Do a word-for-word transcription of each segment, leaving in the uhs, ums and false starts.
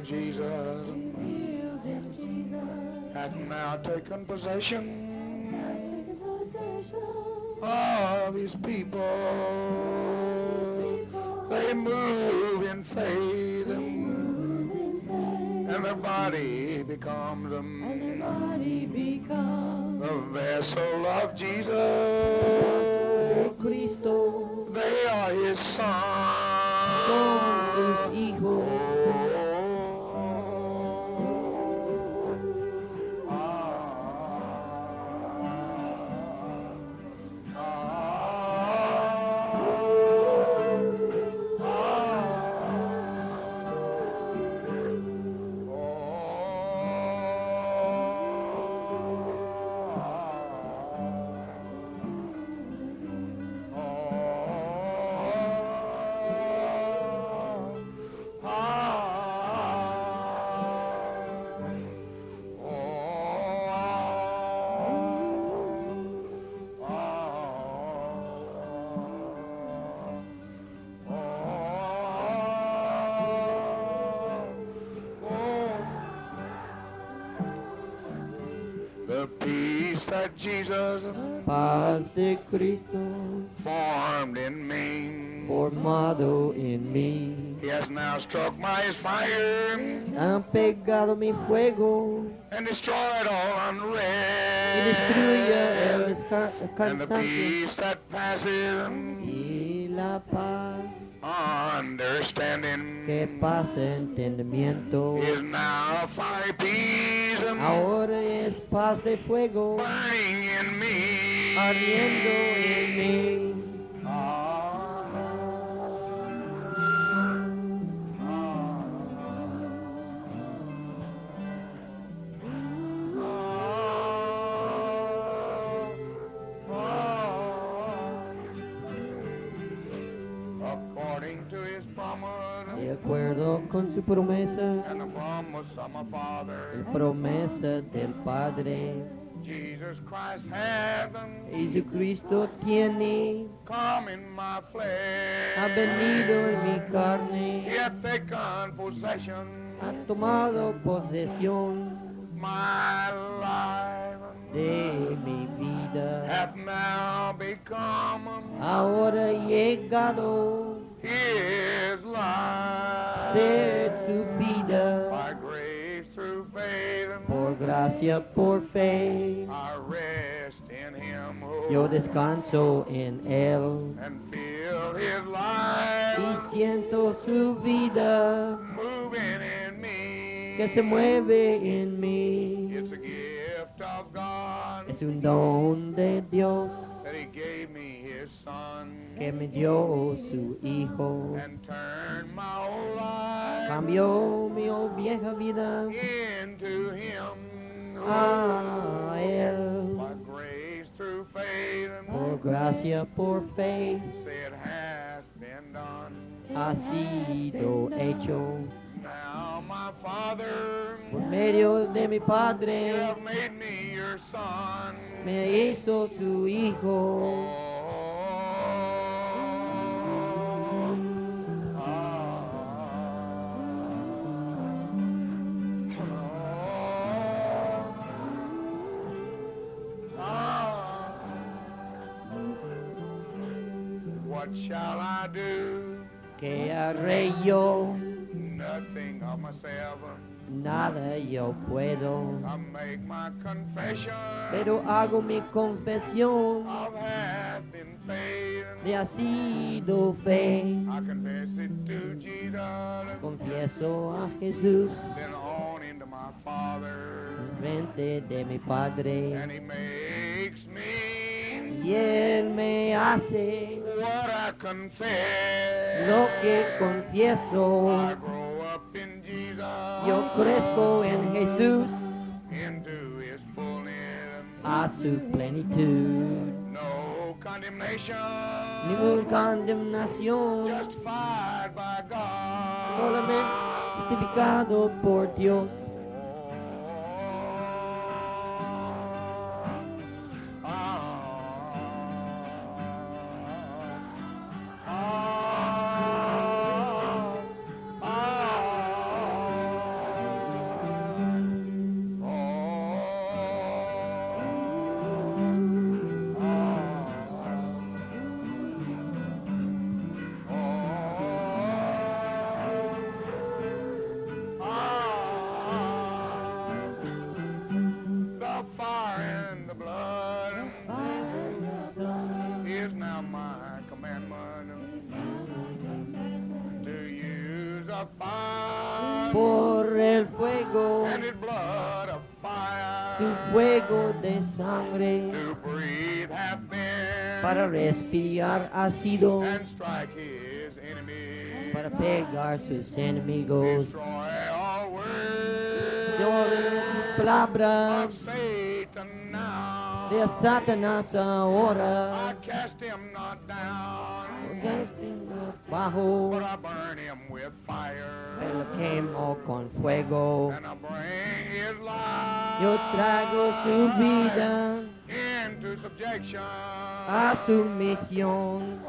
Jesus hath now taken possession of his people. They move in faith, and their body becomes them the vessel of Jesus. Cristo, They are his sons. son sus hijos. The peace that Jesus Paz de Cristo, formed in me, formado en mí. he has now struck my fire Han pegado mi fuego and destroyed all y unrest. destruye el esca- And the cansancio peace that passes y la paz understanding que pasa entendimiento. is now fiery peace Ahora es paz de fuego burning in me. ardiendo en mí. According to his promise De acuerdo con su promesa, and the promise of my Father, la promesa del Padre, Jesus Christ hath Jesucristo tiene, come in my flesh. ha venido en mi He carne, hath taken possession ha tomado posesión my life, de mi vida. hath now become Ahora he llegado his a life. ser su vida. By grace through faith, Por gracia, por fe, I rest in him yo who descanso en Él and feel his y life siento su vida moving in me. que se mueve en mí. It's a gift of God Es un don de Dios that he gave me his son que me dio su Hijo. and turned my old life Cambió mi vieja vida into him. a Él. By grace through faith, Por gracia, por fe, say it has been done. ha sido hecho. Now my Father, Por medio de mi you Padre, have made me your son. me hizo su Hijo. What shall I do? Que haré yo, Nothing of myself. nada yo puedo, I make my confession pero hago mi confesión of hath in faith. de ha sido fe. I confess it to Jesus, Confieso a Jesús then on into my Father, frente de mi Padre and he makes me y Él me hace what I confess. lo que confieso. I grow up in Jesus, Yo crezco en Jesús into his fullness. a su plenitud. No condemnation, Ninguna condenación, justified by God. solamente justificado por Dios. sun por el fuego, and his blood of fire. tu fuego de sangre, To breathe hath been para respirar ha sido, and strike his enemies. para pegar sus enemigos. Destroy all Yo words tu palabra of Satan now. de Satanás I ahora, cast him not down, bajo, but I burn him with fire. me lo quemo con fuego. And I bring his life Yo traigo su vida into subjection. a sumisión.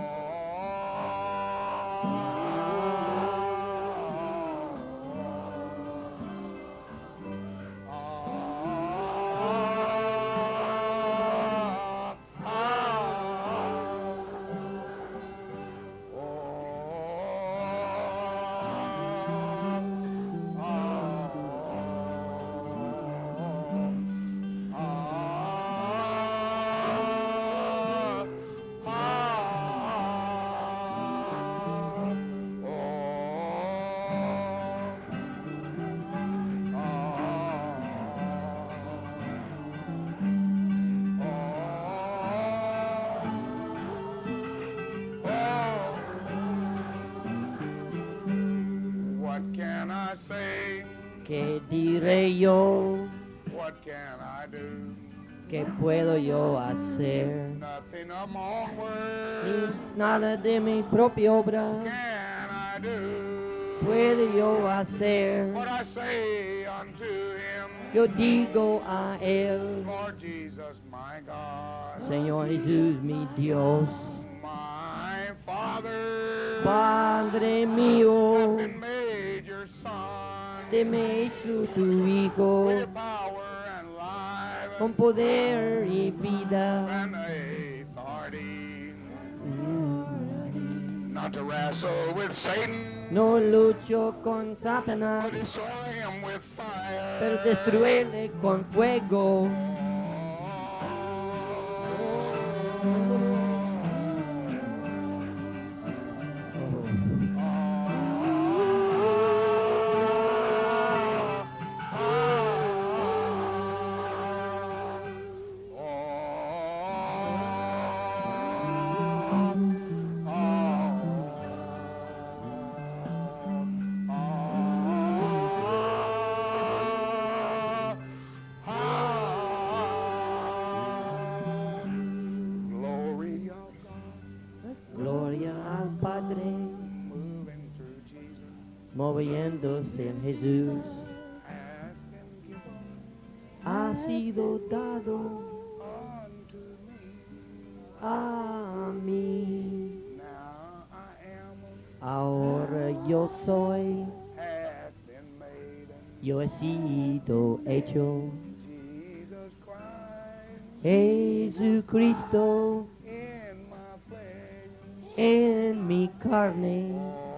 What can I say? ¿Qué diré yo? What can I do? ¿Qué puedo yo hacer? Nothing among Ni words nada de mi propia obra can I do. puedo yo hacer. What I say unto him, Yo digo a él, Lord Jesus, my God, Señor Jesús, mi Dios, my Father, Padre has mío, been made your Son, deme su tu with Hijo, your power and life con poder y vida. and authority, Mm. not to wrestle with Satan, No lucho con Satanás, but destroy him with fire. pero destruirle con fuego. Glory of God, Gloria al Padre, moving through Jesus, moviéndose en Jesús, has been given ha sido dado unto me. a mí. Now I am, Ahora yo soy, hath been made yo he sido hecho Jesus Christ Jesucristo in my flesh. en mi carne.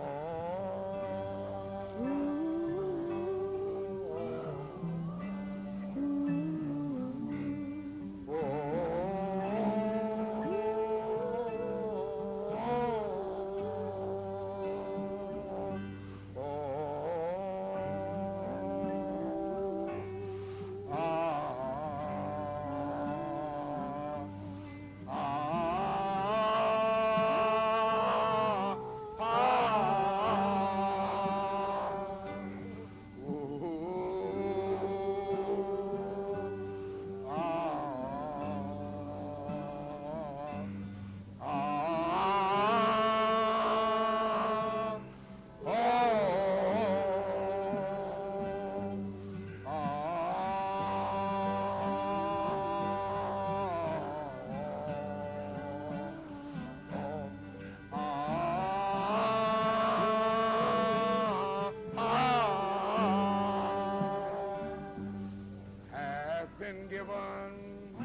Hath been given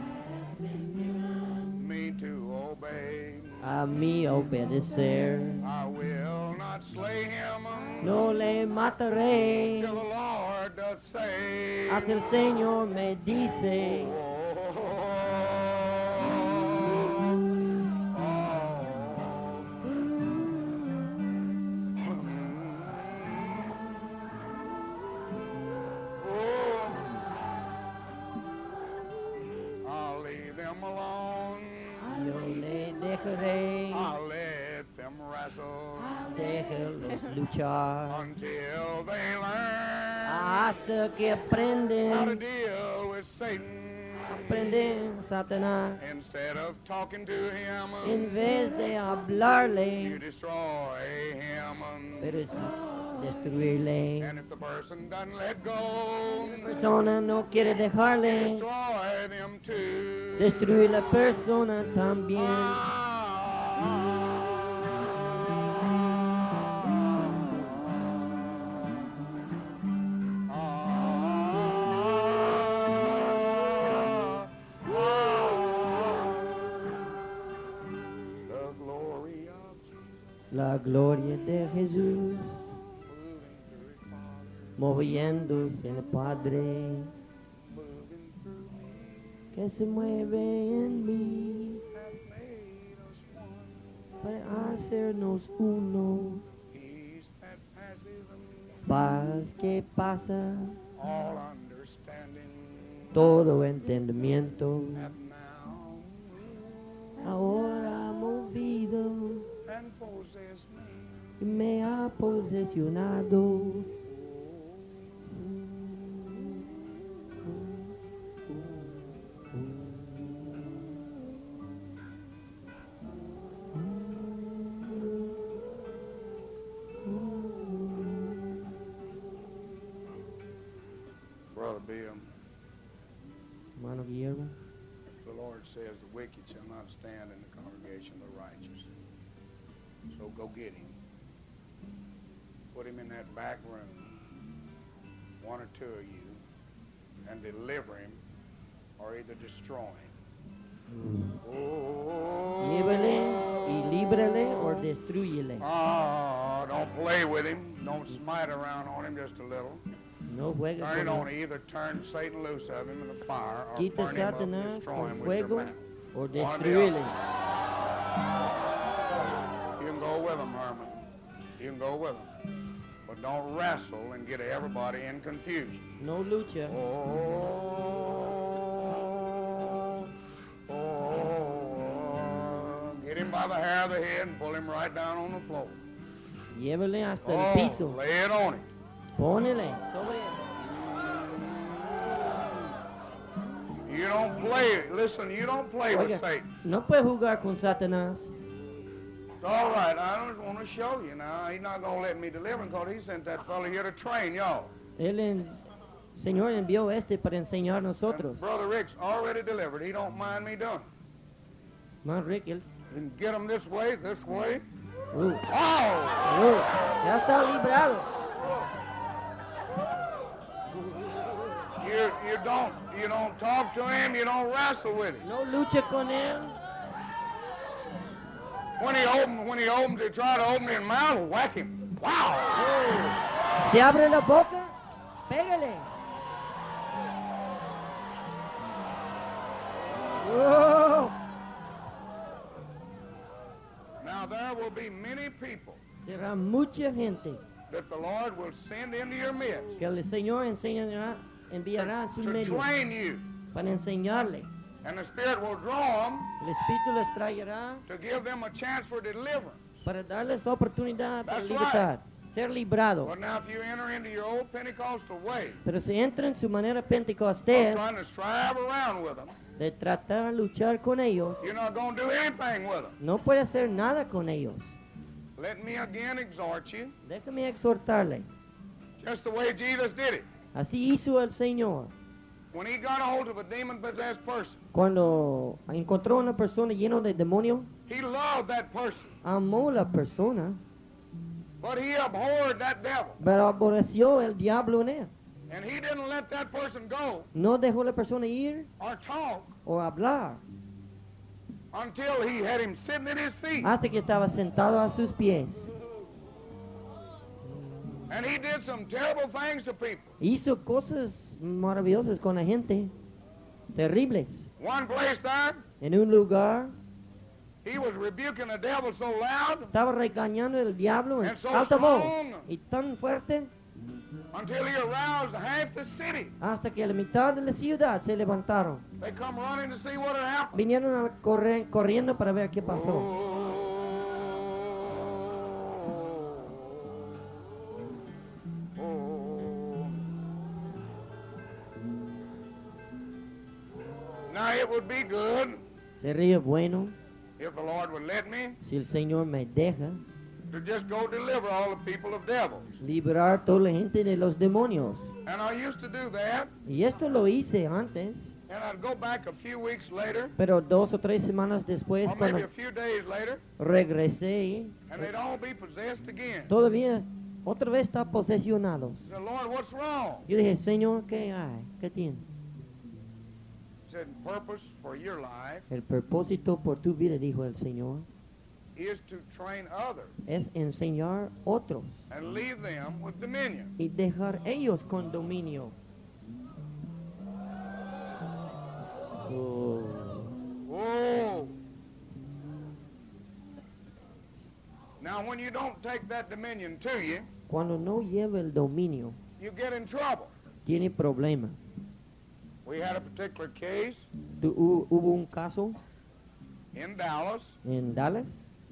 me to obey. A mí obedecer, I will not slay him no le mataré. till the Lord doth say. Hasta el Señor me dice, wrestle Déjalos luchar until they learn hasta que how to aprenden, deal with Satan. aprenden Satanás. Instead of talking to him, En vez de you hablarle, destroy him. pero es destruirle. And if the person doesn't let go, La persona no quiere dejarle, destroy them too. destruir la persona también. The glory of Jesus La gloria de Jesús moving through his Father, moviéndose el Padre moving through me, que se mueve en mí hath made us one. para hacernos uno. Peace that passeth Paz que pasa all understanding, todo entendimiento, hath now moved ahora movido and possessed me. y me ha posesionado. Brother Bill, Hermano Guillermo, the Lord says the wicked shall not stand in the congregation of the righteous. So go get him. Put him in that back room, one or two of you, and deliver him or either destroy him. Oh, llévele y líbrale o destrúyele. oh, don't play with him. Don't smite around on him just a little. No juegue Turn it con on. él. Either turn Satan loose of him in the fire or Quita burn him up, Satanás destroy him con with your fuego mouth. o One or the destrúyele. You can go with them, Herman. You can go with them. But don't wrestle and get everybody in confusion. No lucha. Oh, oh, get him by the hair of the head and pull him right down on the floor. Llévele hasta el Oh, piso. lay it on him. Pónele sobre él. You don't play, listen, you don't play with Oiga, Satan. no puede jugar con Satanás. It's all right, I just want to show you now. He's not going to let me deliver him because he sent that fellow here to train y'all. Él, en- Señor, envió este para enseñar a nosotros. And Brother Rick's already delivered. He don't mind me doing it. Man Rick, él, And get him this way, this way. uh, Oh! uh, ya está librado. You you don't you don't talk to him, you don't wrestle with him. No lucha con él. When he open when he opens to try to open his mouth, whack him. Wow! Se abre la boca, pégale. Oh, Now there will be many people será mucha gente that the Lord will send into your midst que el Señor enseñará, enviará en su to medio train you. para enseñarle. And the Spirit will draw them El Espíritu les traerá to give them a chance for deliverance. para darles oportunidad para That's libertad, ser librado. But now if you enter into your old Pentecostal way, Pero si entra en su manera of pentecostés trying to strive around with them, de tratar de luchar con ellos, you're not going to do anything with them. no puede hacer nada con ellos. Let me again exhort you, Déjame exhortarle. just the way Jesus did it. Así hizo el Señor. When he got a hold of a demon-possessed person, Cuando encontró a una persona llena de demonios, he loved that person, amó a la persona, but he abhorred that devil. pero aborreció el diablo en él. And he didn't let that person go No dejó a la persona ir or talk o hablar until he had him sitting at his feet. hasta que estaba sentado a sus pies. And he did some terrible things to people. Hizo cosas maravillosas con la gente, terribles. One place there, En un lugar he was rebuking the devil so loud estaba regañando el diablo en And so alta voz strong. y tan fuerte until he aroused half the city. hasta que la mitad de la ciudad se levantaron. They come running to see what had happened. Vinieron a correr, corriendo para ver qué pasó. it would be good Sería bueno if the Lord would let me si el Señor me deja to just go deliver all the people of devils. liberar toda la gente de los demonios. And I used to do that, Y esto lo hice antes, and I'd go back a few weeks later, pero dos o tres semanas después, or maybe cuando a few days later, regresé, and they'd all be possessed again. todavía otra vez está posesionados. I said, Lord, what's wrong? Yo dije, Señor, ¿qué hay? ¿Qué tiene? He said, purpose for your life El propósito por tu vida, dijo el Señor, is to train others es enseñar otros and leave them with dominion. y dejar ellos con dominio. Oh. Whoa! Now, when you don't take that dominion to you, Cuando no lleva el dominio, you get in trouble. tiene problema. We had a particular case Tu- hu- Hubo un caso in Dallas. en Dallas.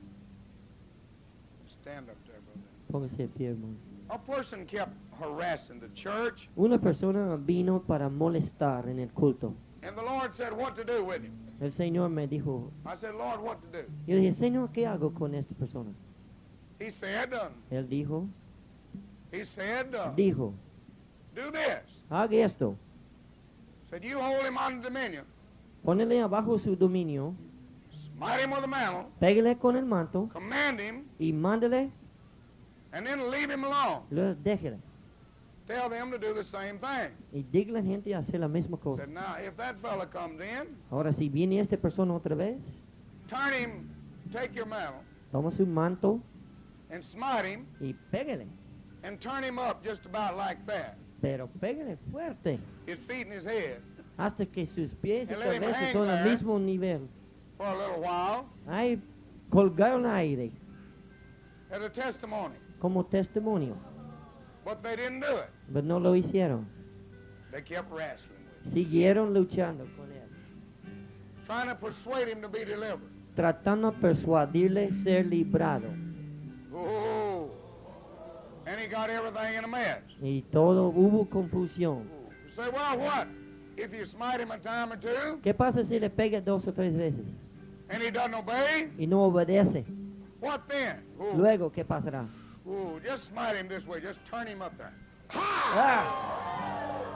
Stand up there, brother. Póngase de pie, hermano. A person kept harassing the church, Una persona vino para molestar en el culto. and the Lord said what to do with him. El Señor me dijo, I said, Lord, what to do? yo dije, Señor, ¿qué hago con esta persona? He said, uh, Él dijo, he said, uh, dijo, do this. haga esto, Said, you hold him under dominion, ponele abajo su dominio, smite him with a mantle, pégale con el manto command him, y mándele, and then leave him alone. luego déjele. Tell them to do the same thing. Y diga a la gente a hacer la misma cosa. Said, now, if that fella comes in, Ahora, si viene esta persona otra vez, turn him, take your mantle, toma su manto and smite him, y pégale. and turn him up just about like that. Pero pégale fuerte, His feet and his head, hasta que sus pies y And let him cabeza hang son al there. mismo nivel. for a little while, Ahí colgaron aire as a testimony. como testimonio, But they didn't do it. pero no lo hicieron. They kept wrestling with him, Siguieron luchando con él, trying to persuade him to be delivered. tratando de persuadirle ser librado. Oh, and he got everything in a mess. Y todo hubo confusión. You say, well, what? If you smite him a time or two, ¿Qué pasa si le pega dos o tres veces and he doesn't obey, y no obedece? what then? Oh, Luego, ¿qué pasará? oh, just smite him this way. Just turn him up there. ¡Ah!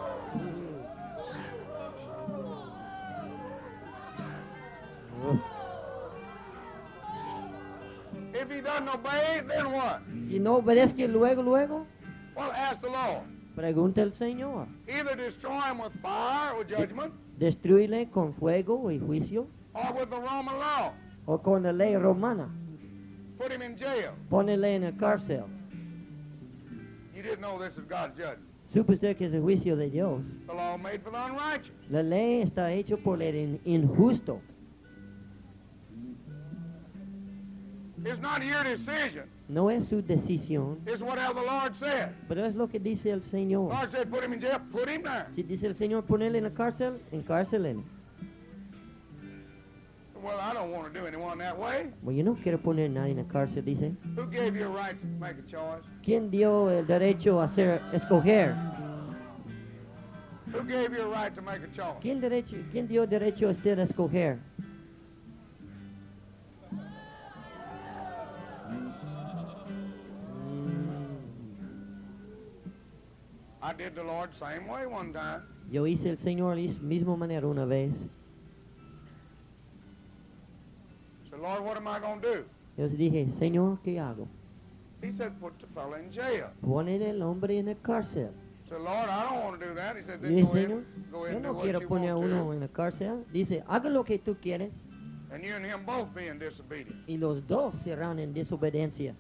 If he doesn't obey, then what? Si no obedezca luego, luego, Well, ask the Lord. pregunta al Señor. Either destroy him with fire or judgment, Destruirle con fuego y juicio or with the Roman law. o con la ley romana. Put him in jail. Ponele en el cárcel. You didn't know this is God's judgment. Supe usted que es el juicio de Dios. The law made for the unrighteous. La ley está hecha por el in- injusto. It's not your decision. No es su decisión, It's whatever the Lord said. pero es lo que dice el Señor. Lord said, put him in jail. Put him there. Si dice el Señor ponerle en la cárcel, encárcelele. Well, I don't want to do anyone that way. Bueno, yo no quiero poner a nadie en la cárcel, dice. Who gave you a right to make a choice? ¿Quién dio el derecho a hacer, escoger? Who gave you a right to make a choice? ¿Quién, derecho, ¿Quién dio derecho a usted a escoger? I did the Lord same way one time. Yo hice el Señor de la misma manera una vez. said, Lord, what am I going to do? Yo dije, Señor, ¿qué hago? He said, put the fellow in jail. Poner el hombre en la cárcel. I said, Lord, I don't want to do that. He said, Yo then dije, go ahead, Señor, go ahead yo and do no what quiero you poner a want uno to. en la cárcel. Dice, haga lo que tú quieres. And you and him both being disobedient. Y los dos serán en desobediencia.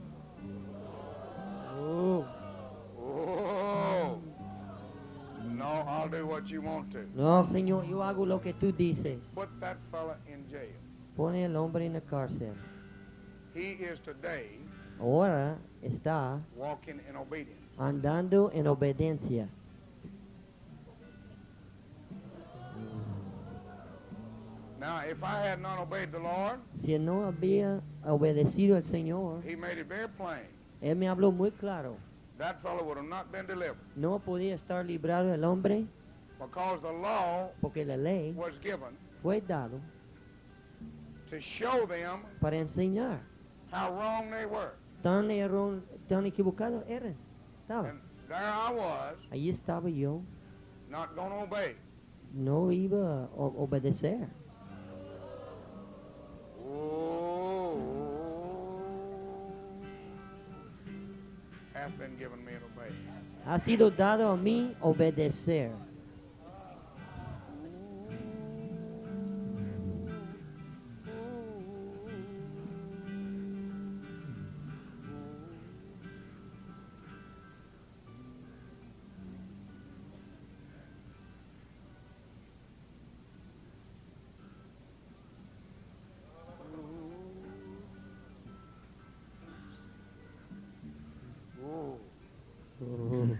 Oh, Oh. No, I'll do what you want to. no, Señor, yo hago lo que tú dices. Put that fella in jail. Pone el hombre en la cárcel. He is today Ahora está walking in obedience. andando en obediencia. Now, if I had not obeyed the Lord, Si no había obedecido al Señor, he made it very plain. Él me habló muy claro. That fellow would have not been delivered. No podía estar librado el hombre Because the law porque la ley was given fue dado to show them para enseñar how wrong they were. tan error, tan equivocado eran. ¿Sabe? And there I was, Ahí estaba yo, not going to obey. no iba a o- obedecer. Oh, hath been given me to obey. Ha sido dado a mí obedecer. Oh, Oh,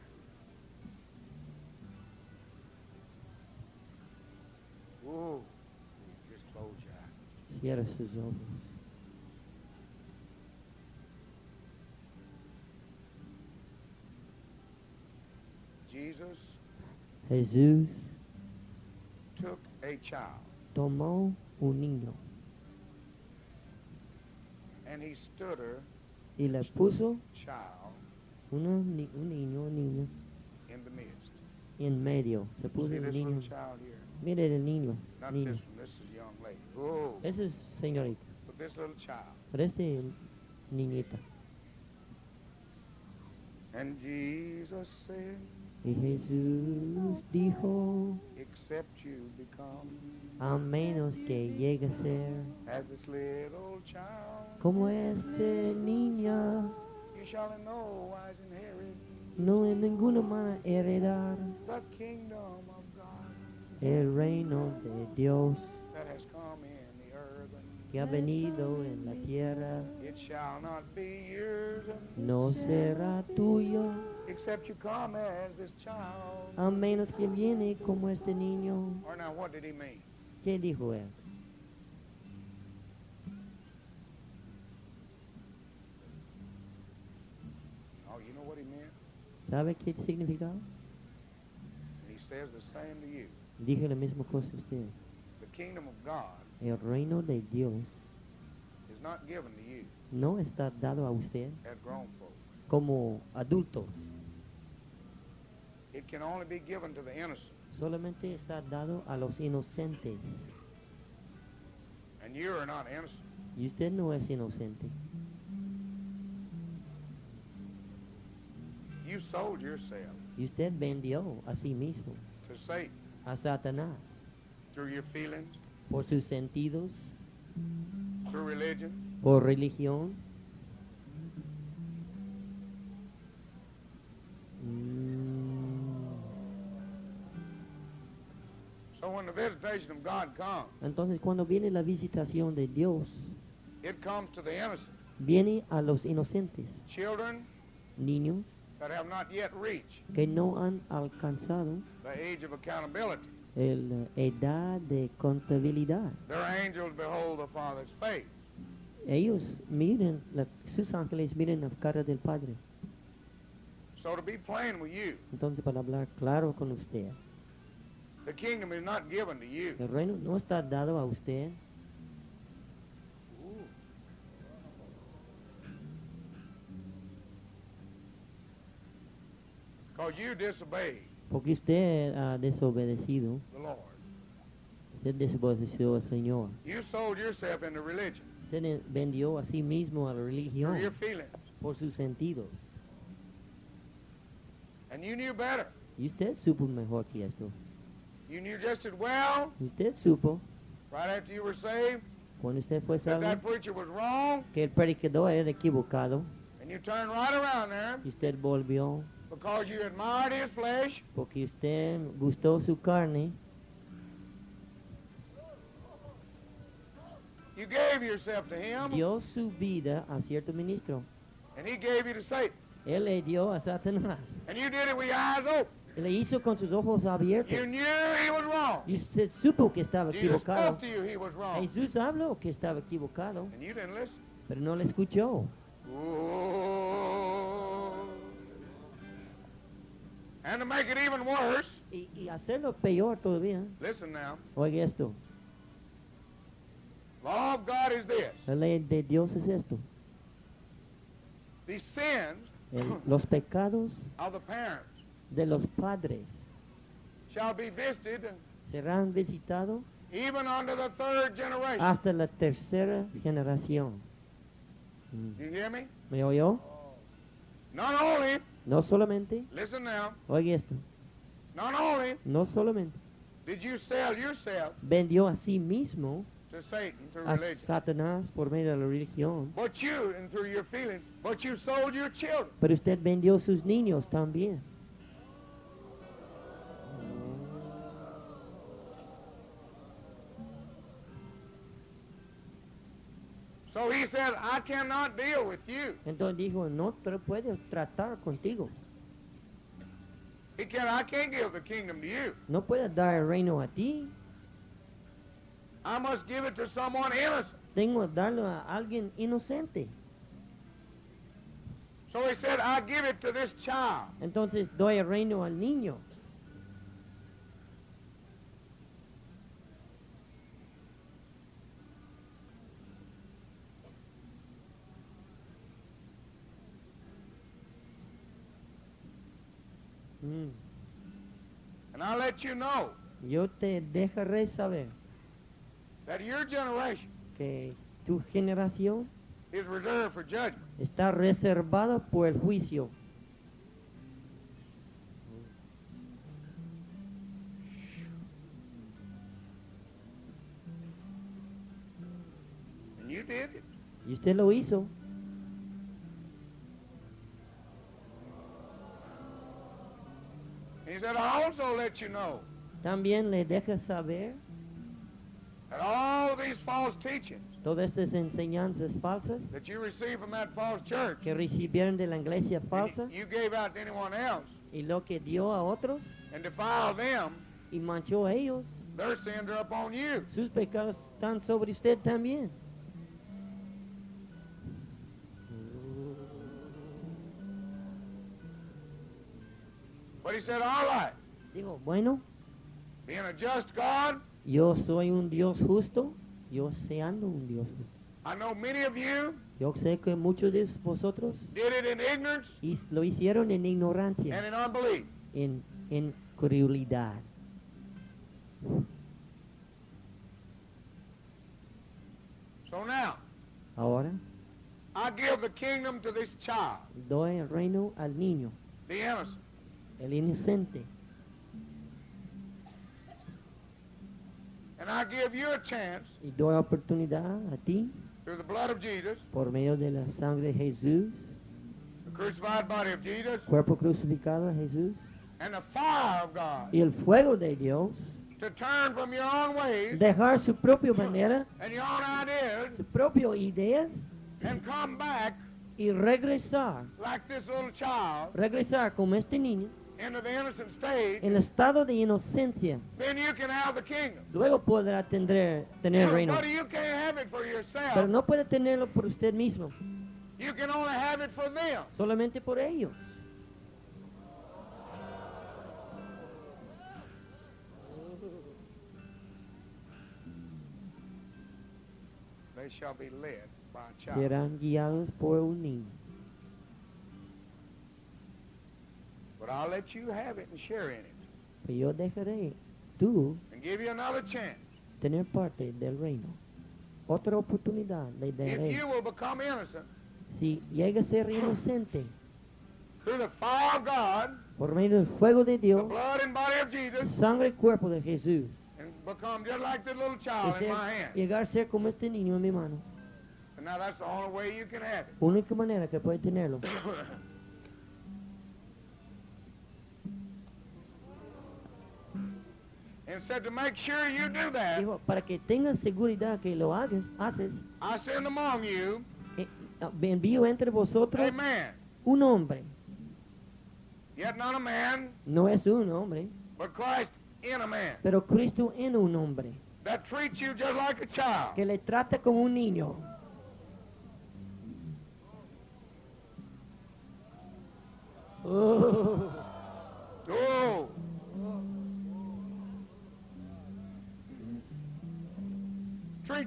oh, just close your eyes. cierra sus ojos. Jesus Jesús took a child tomó un niño and he stood her y le puso child uno, ni- un niño, un niño in the midst. en medio. Se puso See el this niño. little child here? Mire el niño. Not niño. this one. This is a young lady. Oh, Ese es señorita. but this little child. Pero este niñita. And Jesus said, Y Jesús dijo, except you become a menos que llegue a ser as this little child, como este niña, you shall in no wise inherit no en ninguna manera heredar the kingdom of God el reino de Dios that has come in the earth. And que ha venido en la tierra. it shall not be yours No será tuyo, except you come as this child. a menos que viene como este niño. Or now, what did he mean? ¿Qué dijo él? Oh, you know what he meant? ¿Sabe qué significaba? And he says the same to you. Dije la misma cosa a usted. The kingdom of God El reino de Dios is not given to you no está dado a usted as grown folk. como adultos. It can only be given to the innocent. Solamente está dado a los inocentes. And you are not innocent. Y usted no es inocente. You sold yourself Y usted vendió a sí mismo, to Satan a Satanás, through your feelings, por sus sentidos, through religion, por religión. Mm, so when the visitation of God comes, Entonces cuando viene la visitación de Dios, it comes to the innocent, viene a los inocentes, children niños that have not yet reached que no han alcanzado the age of accountability. la edad de contabilidad. Their angels behold the Father's face. Ellos miren, la- sus ángeles miren la cara del Padre. So to be plain with you, Entonces, para hablar claro con usted, the kingdom is not given to you. el reino no está dado a usted Because you disobeyed porque usted ha desobedecido, the Lord. usted desobedeció al Señor. You sold yourself into religion Usted vendió a sí mismo a la through religión your feelings. por sus sentidos. And you knew better. Y usted supo mejor que esto. You knew just as well, Y usted supo, right after you were saved, cuando usted fue that salvo, that preacher was wrong, que el predicador era equivocado. and you turned right around there Y usted volvió because you admired his flesh, porque usted gustó su carne. you gave yourself to him, Dio su vida a cierto ministro. and he gave you to Satan. Él le dio a Satanás. And you did it with your eyes open. Y le hizo con sus ojos abiertos. You knew he was wrong. Y usted supo que estaba Jesus equivocado. spoke to you he was wrong. Jesús habló que estaba equivocado, And you didn't listen. pero no le escuchó. Oh. And to make it even worse, Y, y hacerlo peor todavía. listen now, Oiga esto. law of God is this. La ley de Dios es esto. The sins El- los pecados of the parents de los padres shall be visited serán visitados even unto the third generation. hasta la tercera generación. Mm. You hear me? ¿Me oyó? Not only, No solamente, listen now, oiga esto, not only no solamente did you sell yourself vendió a sí mismo to Satan through a religion, Satanás por medio de la religión, but you, and through your feelings, but you sold your children. pero usted vendió sus niños también. So he said, I cannot deal with you. Entonces dijo, no tra- puedo tratar contigo, He can I can't give the kingdom to you. no puedo dar el reino a ti, I must give it to someone innocent. tengo que darlo a alguien inocente. So he said, I give it to this child. Entonces doy el reino al niño. Mm. And I'll let you know Yo te dejaré saber that your generation que tu generación is reserved for judgment. está reservada por el juicio. And you did it. Y usted lo hizo. He said, I also let you know También le deja saber that all these false teachings todas estas enseñanzas falsas that you received from that false church, que recibieron de la iglesia and falsa you gave out to anyone else y lo que dio a otros and defiled them, y manchó a ellos, their sins are upon you. sus pecados están sobre usted también. But he said, all right, Digo, bueno, being a just God, yo soy un Dios justo, yo seando un Dios justo. I know many of you Yo sé que muchos de vosotros did it in ignorance y lo hicieron en ignorancia, and in unbelief. en, en crueldad. So now, Ahora I give the kingdom to this child, doy el reino al niño, the innocent. el inocente, And I give you a chance y doy oportunidad a ti through the blood of Jesus, por medio de la sangre de Jesús, the crucified body of Jesus, cuerpo crucificado de Jesús, and the fire of God, y el fuego de Dios, to turn from your own ways dejar su propia manera, and your own ideas su propia ideas and come back y regresar, like this little child regresar como este niño into the innocent stage, en estado de inocencia. then you can have the kingdom. Luego podrá tener, tener el reino, But you can't have it for pero yourself. no puede tenerlo por usted mismo, You can only have it for them. solamente por ellos. They shall be led by a child. Serán guiados por un niño. But I'll let you have it and share in it Pero yo dejaré tú and give you another chance. tener parte del reino. Otra oportunidad le If daré. you will become innocent Si llega a ser inocente through the fire of God, por medio del fuego de the Dios, blood and body of Jesus, sangre y cuerpo de Jesús, and become just like this little y child in ser- my hand. llegar a ser como este niño en mi mano. And now that's the only way you can have it. Única manera que puede tenerlo. And said to make sure you do that, Dijo, para que tengas seguridad que lo hagas, haces, I send among you eh, envío entre vosotros a man, un hombre. yet not a man, No es un hombre, but Christ in a man, pero Cristo en un hombre, that treats you just like a child. que le trata como un niño. Oh, Oh,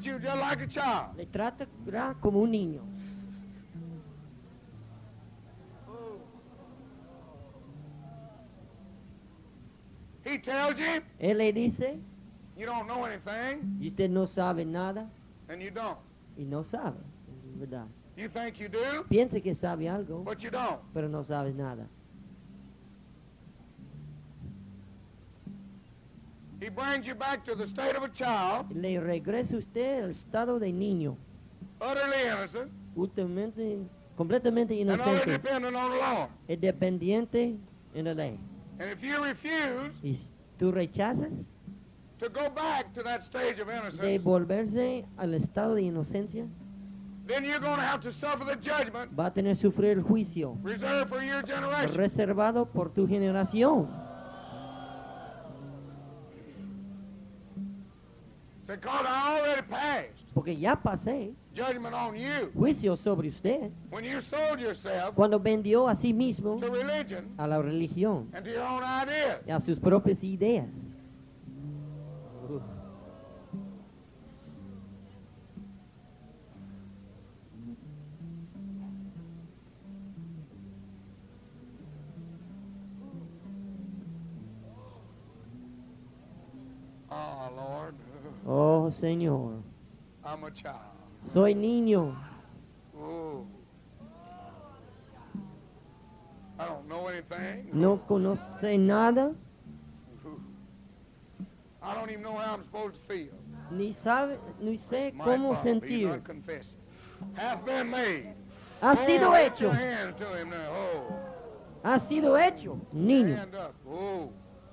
treat you just like a child. Le tratará como un niño. He tells you Él le dice, you don't know anything, y usted no sabe nada, and you don't. y no sabe, es verdad. You think you do, Piensa que sabe algo, but you don't. pero no sabe nada. He brings you back to the state of a child, Le regresa usted al estado de niño, utterly innocent, últimamente, completamente and only inocente, dependent on the Lord. es dependiente en la ley. And if you refuse Y tú rechazas to go back to that stage of de innocence, volverse al estado de inocencia, then you're going to have to suffer the judgment va a tener que sufrir el juicio reserved for your generation. reservado por tu generación. Because I already passed Porque ya pasé judgment on you juicio sobre usted when you sold yourself cuando vendió a sí mismo to religion a la religión and to your own ideas. y a sus propias ideas. Oh, Lord, Oh, Señor, I'm a child. soy niño, Oh. I don't know anything. no conoce nada, I don't even know how I'm supposed to feel. ni sabe, ni sé My cómo fault, he's sentir. not confessing. Hath been made. Ha sido oh, lift hecho, your hands to him now. Oh. ha sido hecho niño. Hand up. Oh.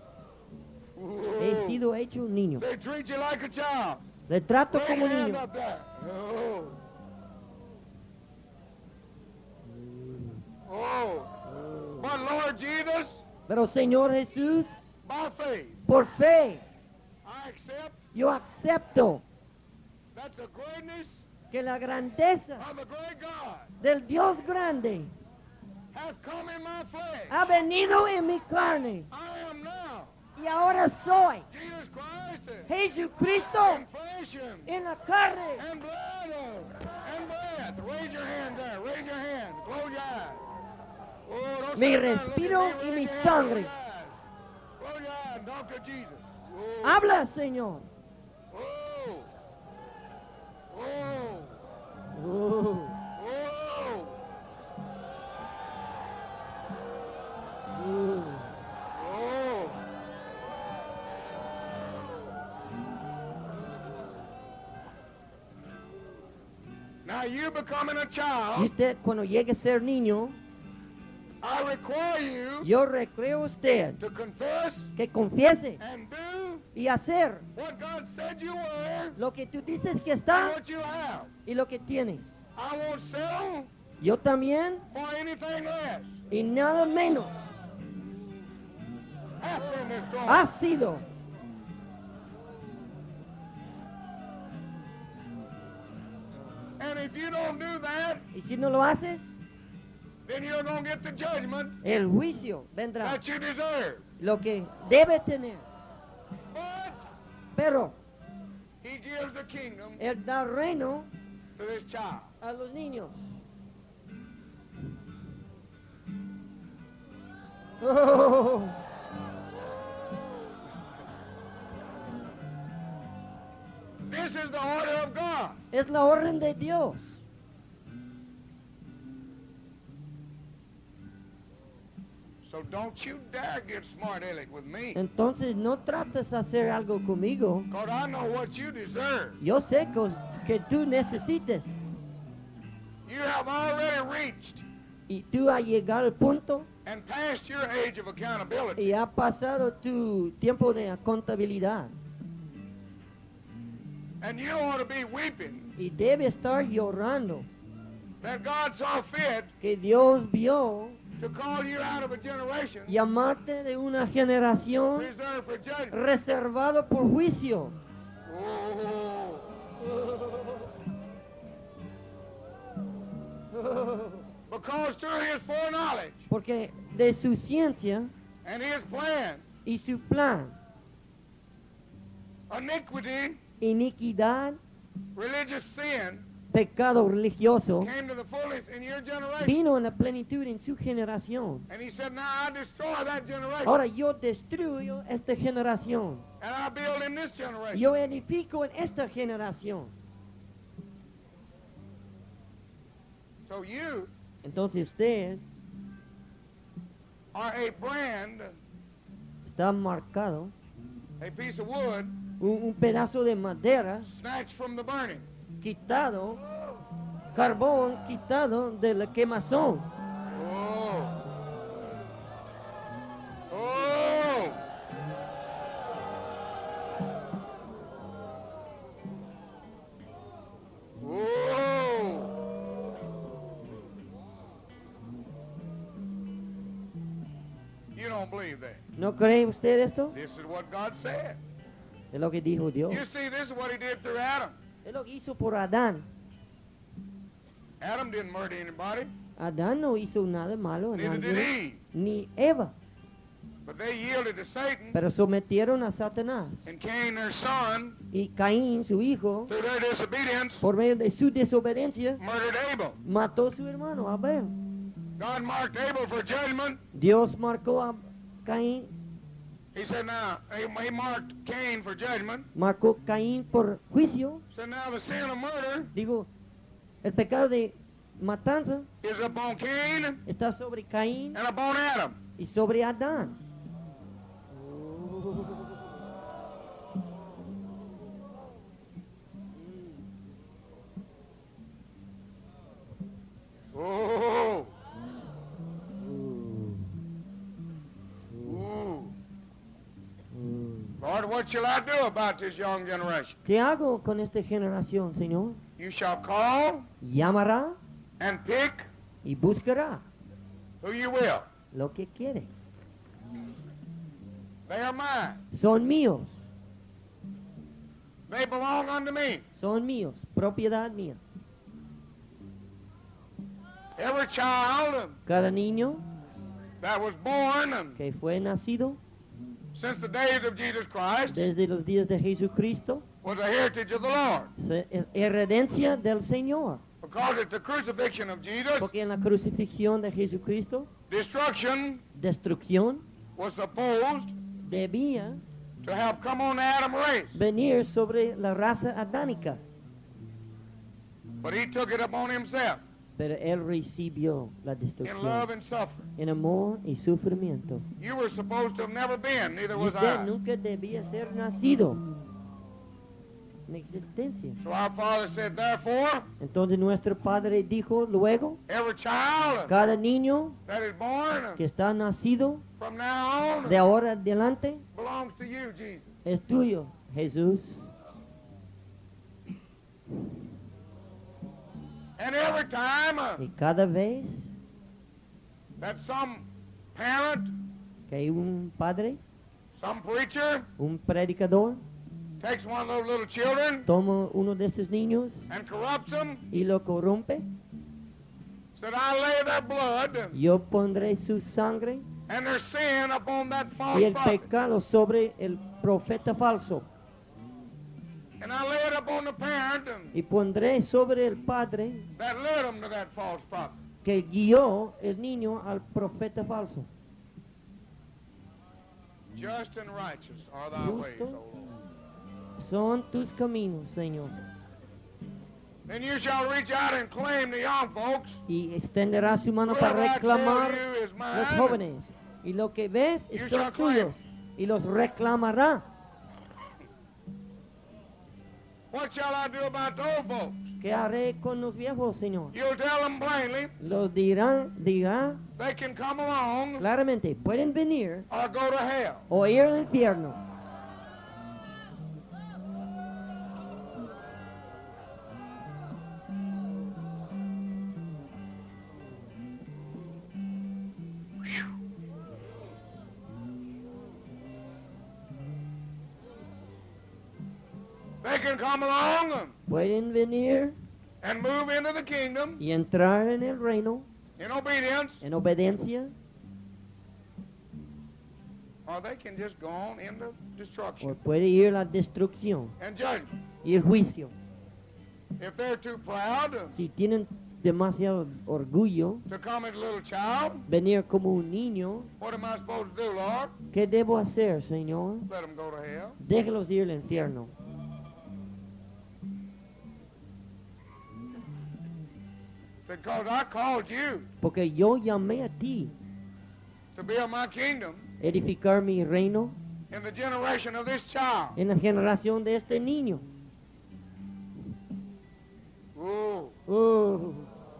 He Oh. sido hecho un niño. They treat you like a child. Le trato Raise como your hand niño. up there. Oh. Oh. But Lord Jesus, Pero Señor Jesús, by faith, por fe, I accept yo acepto that the greatness que la grandeza of the great God del Dios grande has come in my flesh. ha venido en mi carne. I am now Y ahora soy Jesus Christ Jesucristo in flesh and, en la carne and blood of, and breath. Raise your hand there. Raise your hand. Close your eyes. Oh, don't Mi sit down. Look at respiro me. y Raise mi your hand. sangre. Close your eyes. Close your eyes. Talk to Jesus. Oh. Habla, Señor. Oh. Oh. Oh, Oh. oh. Oh. Now you becoming a Y child, usted cuando llegue a ser niño, I require you yo recreo a usted to confess que confiese and do y hacer what God said you were lo que tú dices que and está what you have. y lo que tienes. I won't settle Yo también for anything less. y nada menos. Hath been this strong. Ha sido. And if you don't do that, Y si no lo haces, then you're going to get the judgment el juicio vendrá. that you deserve. Lo que debe tener. But Pero he gives the kingdom Él da reino to this child. a los niños. Oh, This is the order of God. es la orden de Dios. So don't you dare get smart aleck with me. Entonces no trates de hacer algo conmigo. Because I know what you deserve. Yo sé que, que tú necesites. You have already reached Y tú has llegado al punto and past your age of accountability. y ha pasado tu tiempo de contabilidad. And you ought to be weeping Y debe estar llorando that God saw fit que Dios vio to call you out of a generation llamarte de una generación reserved for judgment. reservado por juicio. Oh. Because through his foreknowledge Porque de su ciencia and his plan, y su plan, iniquity iniquidad religious sin pecado religioso, came to the fullest in your generation. vino en la plenitud en su generación. And he said, now I destroy that generation. Ahora yo destruyo esta generación. And I build in this generation. Yo edifico en esta generación. So you Entonces usted are a brand, está marcado, a piece of wood, un, un pedazo de madera snatched from the burning. quitado, carbón quitado de la quemazón. Oh. Oh. Oh. You don't believe that. ¿No cree usted esto? This is what God said. Es lo que dijo Dios. You see, this is what he did through Adam. Es lo que hizo por Adán. Adam didn't murder anybody, Adán no hizo nada malo a neither did nadie, Eve. ni Eva, But they yielded to Satan, pero sometieron a Satanás. and Cain, their son, Y Caín, su hijo, through their disobedience, por medio de su desobediencia, murdered Abel. mató a su hermano Abel. God marked Abel for judgment. Dios marcó a Caín, He said, now, he he marked Cain for judgment. marcó Caín por juicio. So now the sin of murder Digo, el pecado de matanza is upon Cain está sobre Caín and upon Adam. y sobre Adán. Oh. Ooh. Lord, what shall I do about this young generation? ¿Qué hago con esta generación, Señor? You shall call Llamará and pick y buscará who you will. lo que quiere. They are mine. Son míos, They belong unto me. son míos, propiedad mía. Every child Cada niño that was born que fue nacido since the days of Jesus Christ desde los días de Jesucristo was a heritage of the Lord. se- es herencia del Señor. Because at the crucifixion of Jesus, Porque en la crucifixión de Jesucristo, destruction destrucción was supposed debía to have come on the Adam race. venir sobre la raza adánica. But he took it upon himself Pero él recibió la in destrucción love and suffering. en amor y sufrimiento. You were supposed to have never been, neither Y was usted I. nunca debía ser nacido en existencia. So our Father said, therefore, Entonces nuestro Padre dijo luego, every child cada niño that is born que está nacido from now on de ahora adelante belongs to you, Jesus. es tuyo, Jesús. And every time uh, Y cada vez that some parent, que hay un padre, some preacher, un predicador, takes one of those little children toma uno de estos niños and corrupts them, y lo corrompe, said, I lay their blood yo pondré su sangre and their sin upon that y false el prophet. pecado sobre el profeta falso. And I lay it upon the parent Y pondré sobre el padre that led them to that false prophet. que guió el niño al profeta falso. Just and righteous are thy ways, O Justo. Lord. Son tus caminos, Señor. Then you shall reach out and claim the young folks. Y extenderá su mano para Whoever I reclamar tell you is mine. los jóvenes. Y lo que ves You son shall claim. tuyos. Y los reclamará. What shall I do about those folks? ¿Qué haré con los viejos, Señor? You'll tell them plainly Los dirán, dirá they can come along claramente, pueden venir or go to hell. o ir al infierno. They can come along Pueden venir and move into the kingdom y entrar en el reino in obedience, en obediencia, or they can just go on into o destruction puede ir a la destrucción and judgment. y el juicio. If they're too proud to, Si tienen demasiado orgullo, to come as a little child, venir como un niño, what am I supposed to do, Lord? ¿qué debo hacer, Señor? Let them go to hell. Déjelos ir al infierno. Because I called you Porque yo llamé a ti, to build my kingdom edificar mi reino in the generation of this child. en la generación de este niño. Ooh. Oh,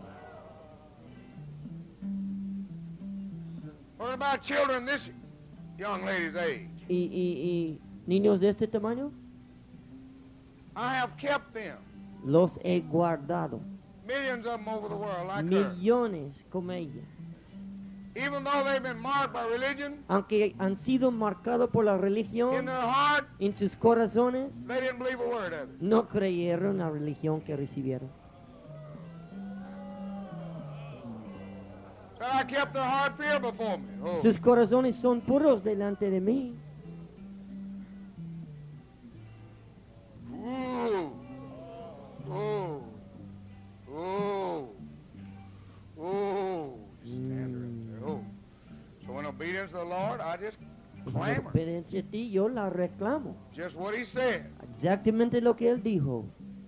What about children this young lady's age? y, y, y niños de este tamaño, I have kept them. los he guardado. Millions of them over the world like her. Millones como ella. Even though they've been marked by religion, Aunque han sido marcados por la in religión, their heart, en sus corazones, they didn't believe a word of it. no creyeron la religión que recibieron. So I kept their heart pure before me. Oh. Sus corazones son puros delante de mí. Ooh. Oh. Oh. Oh. Stand her up there. Oh. So in obedience to the Lord, I just En clamor. obediencia a ti, yo la reclamo. Just what he said. Exactamente lo que él dijo.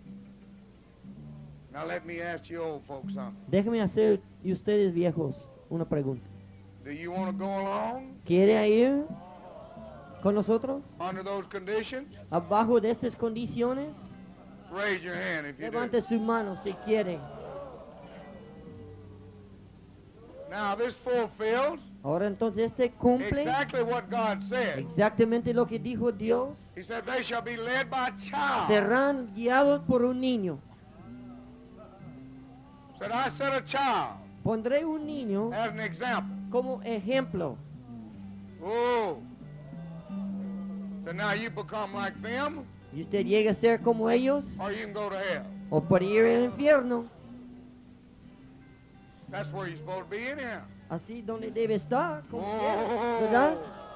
Now let me ask you old folks something. Déjeme hacer, y ustedes viejos, una pregunta. Do you want to go along ¿Quiere ir con nosotros under those conditions? abajo de estas condiciones? Raise your hand if you do. Levante su mano si quiere. Now this fulfills Ahora entonces este cumple exactly what God said. exactamente lo que dijo Dios. He said they shall be led by a child. Serán guiados por un niño. Said I set a child Pondré un niño as an example. como ejemplo. Oh. So now you become like them, Y usted llega a ser como ellos or you can go to hell. o por ir al infierno. That's where you're supposed to be in here. Así donde debe estar. Como quiera, Oh. ¿verdad?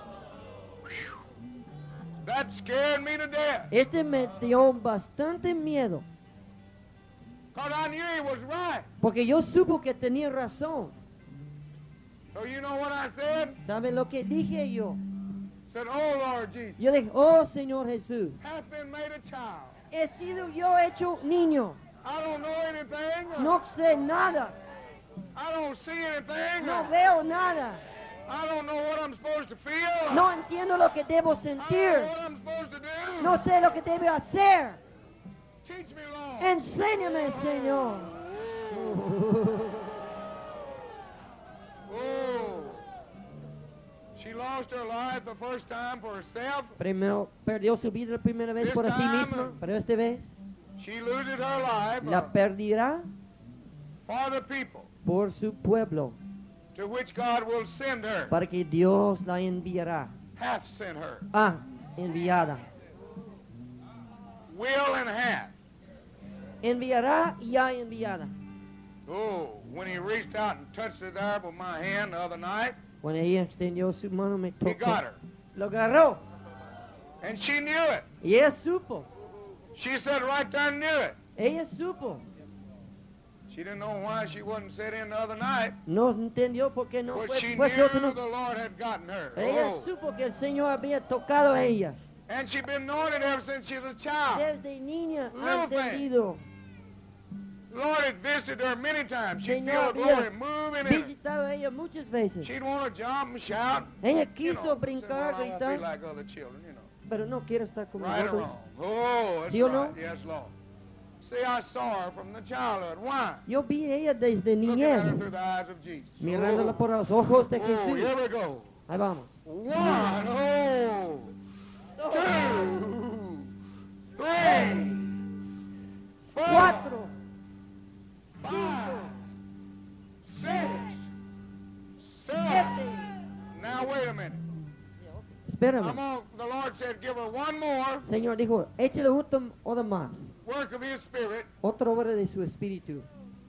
That scared me to death. Este me dio bastante miedo. Because I knew he was right. Porque yo supo que tenía razón. So you know what I said? ¿Sabe lo que dije yo? Said, oh Lord Jesus, Yo dije, oh Señor Jesús, hath been made a child. he sido yo hecho niño. I don't know anything. No sé nada. I don't see anything. No veo nada. I don't know what I'm supposed to feel. No entiendo lo que debo I don't sentir. know what I'm supposed to do. No sé lo que debo hacer. Teach me, Lord. Enséñame, Señor. Oh. She lost her life the first time for herself. Primero perdió su vida la primera vez por sí misma, pero esta vez She loses her life la uh, perderá for the people por su pueblo, to which God will send her. para que Dios la enviará. Hath sent her. Ah, enviada. Will and hath. Enviará y ya enviada. Oh, when he reached out and touched her there with my hand the other night, Cuando ella extendió su mano, me he got tocó. her. Lo agarró. And she knew it. Y ella supo. She said right there knew it. Ella supo. She didn't know why she wasn't set in the other night, No entendió por qué no but fue. she fue knew otro no. the Lord had gotten her. Ella Oh. supo que el Señor había tocado a ella. And she'd been knowing it ever since she was a child. Desde niña ha Little thing. entendido. The Lord had visited her many times. She'd Señor feel the había glory moving in her. visitado a ella muchas veces. She'd want to jump and shout. Ella You quiso know, say, brincar, well, I won't be gritar, like other children, you know. pero no quiero estar como Right or otros. wrong? Oh, that's ¿Sí o right. no? Yes, Lord. See, I saw her from the childhood. Why? Yo vi a ella desde Looking at her niñez, through the eyes of Jesus. mirándola Oh, por los ojos de oh, Jesús. here we go. Ahí vamos. One, oh, two, three, four, Cuatro, five, six, seven. siete. Now wait a minute. Espérame. I'm on, the Lord said, give her one more Señor dijo, échale otro, otro más. work of His Spirit. Otra obra de su espíritu.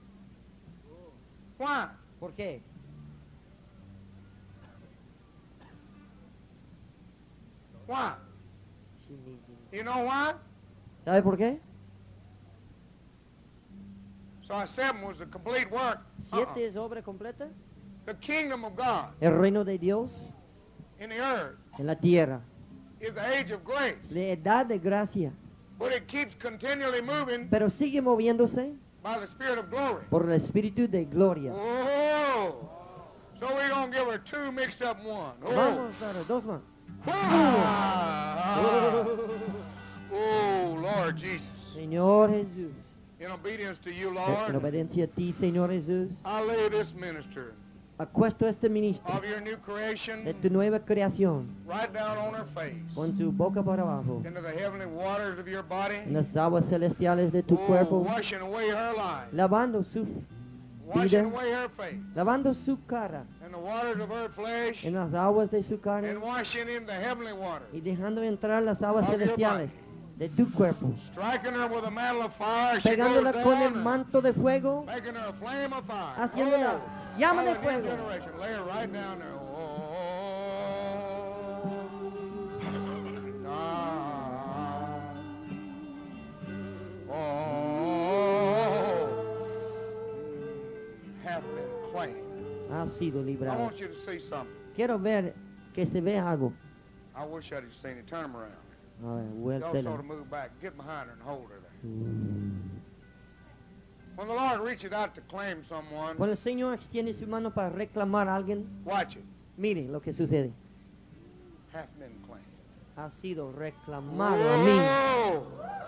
Why? ¿Por qué? Why? You know why? ¿Sabe por qué? So I seven was the complete work. Siete Uh-uh. es obra completa. The kingdom of God El reino de Dios in the earth en la tierra. is the age of grace. La edad de gracia. But it keeps continually moving Pero sigue moviéndose by the Spirit of glory. por el espíritu de gloria. Oh! So we're going to give her two mixed up in one. Oh! Vamos a dar dos más. Ah! Oh, Lord Jesus. Señor Jesús. In obedience to you, En Lord, obediencia a ti, Señor Jesús. I lay this minister Acuesto a este ministro of your new creation de tu nueva creación right down on her face con su boca para abajo into the heavenly waters of your body. en las aguas celestiales de tu Oh, cuerpo, washing away her life, lavando su, washing vida. away her face, lavando su cara in the waters of her flesh, en las aguas de su carne and washing in the heavenly waters, y dejando entrar las aguas of your celestiales body. de tu cuerpo, striking her with a mantle of fire. She goes pegándola con el down and manto de fuego, making her a flame of fire. haciéndola Oh, llama oh, de a new fuego. generation. Lay her right down there. Oh, ah, oh, hath been claimed. Ha sido I librado. want you to see something. Quiero ver que se ve algo. I wish I'd have seen it. Turn them around. A ver, Y'all vuéltela. sort of move back. Get behind her and hold her there. Mm. When the Lord reaches out to claim someone, Cuando el Señor extiende su mano para reclamar a alguien, watch it. mire lo que sucede. Hath been claimed. Ha sido reclamado a mí. Whoa!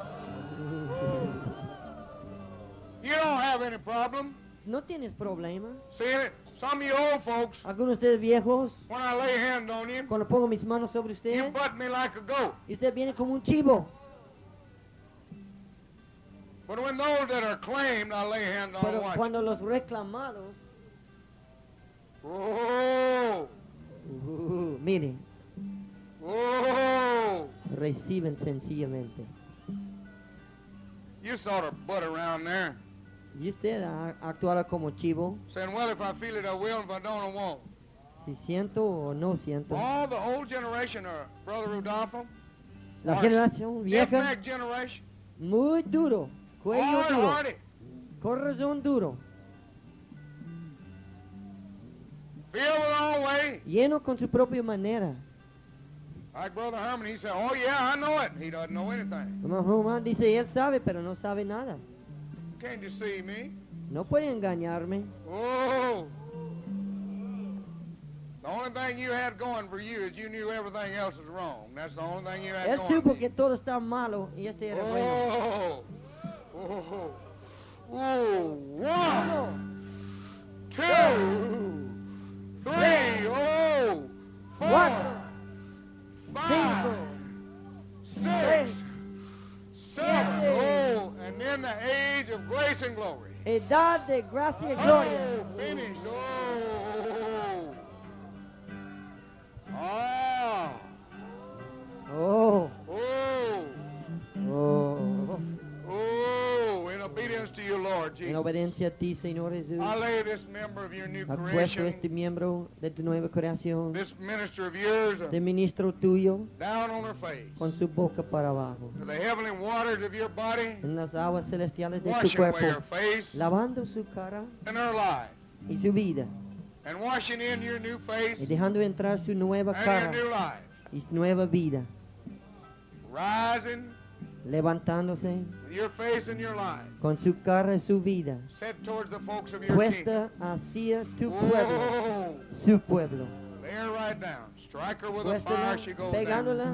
You don't have any problem. No tienes problema. See it? Some of you old folks, Algunos de ustedes viejos, when I lay hands on you, cuando pongo mis manos sobre you usted, butt me like a goat. y usted viene como un chivo. But when those that are claimed, I lay hands on Pero watch. cuando los reclamados, Whoa! uh, mire, Whoa! reciben sencillamente. You sort of butt around there, Y usted a- actuará como chivo, saying, well, if I feel it, I will. If I don't, I won't. si siento o no siento. All the old generation, or Brother Rudolfo, La or generación vieja, stiff-necked generation, muy duro, cuello hard, duro, hardy, corazón duro, feel their own way. lleno con su propia manera. Like Brother Herman, he said, oh, yeah, I know it. He doesn't know anything. Hermano Román dice, él sabe, pero no sabe nada. Can't deceive me. No puede engañarme. Oh! The only thing you had going for you is you knew everything else was wrong. That's the only thing you had Él going supo for que you. todo está malo y este era bueno. Oh! Oh! Oh! One, Uno, two, three, oh! Four, cuatro, five, cinco, six, seven. siete. Oh! And then the age of grace and glory. edad de gracia y gloria. Oh, finished. Oh. Ah. Oh, Oh. oh, Oh. In obedience to you, Lord en Jesus. obediencia a ti, Señor Jesús, I lay this member of your new acuesto este creation, miembro de tu nueva creación, this minister of yours, uh, de ministro tuyo, down on her face, con su boca para abajo, to the heavenly waters of your body, en las aguas celestiales de tu washing away her cuerpo, face lavando su cara and her life, y su vida, and washing in your new face y dejando entrar su nueva and cara your new life, y su nueva vida, rising levantándose with your face and your life, con su cara y su vida, set towards the folks of your kingdom. puesta hacia tu pueblo, Oh, su pueblo. lay her right down. Strike her with a Puéstela, fire, she goes down. pegándola,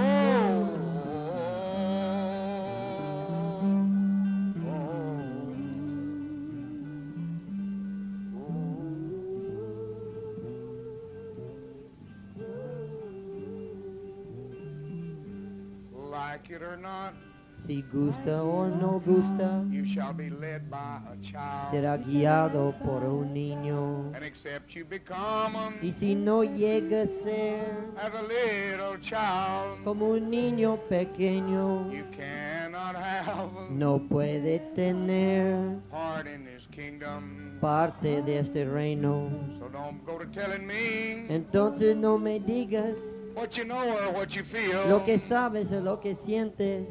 Oh. Like it or not, si gusta o no gusta, you shall be led by a child. será guiado por un niño. And except you become um, Y si no llega a ser as a little child, como un niño pequeño, you cannot have no puede tener part in this kingdom. parte de este reino. So don't go to telling me Entonces no me digas what you know or what you feel. lo que sabes o lo que sientes.